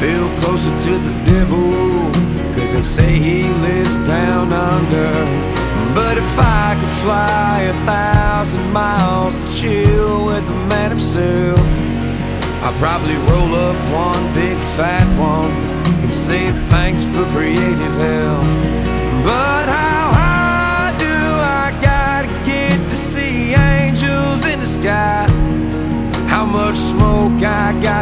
feel closer to the devil, 'cause they say he lives down under. But if I could fly 1,000 miles to chill with the man himself, I'd probably roll up one big fat one and say thanks for creative help. But how high do I gotta get to see angels in the sky? How much smoke I got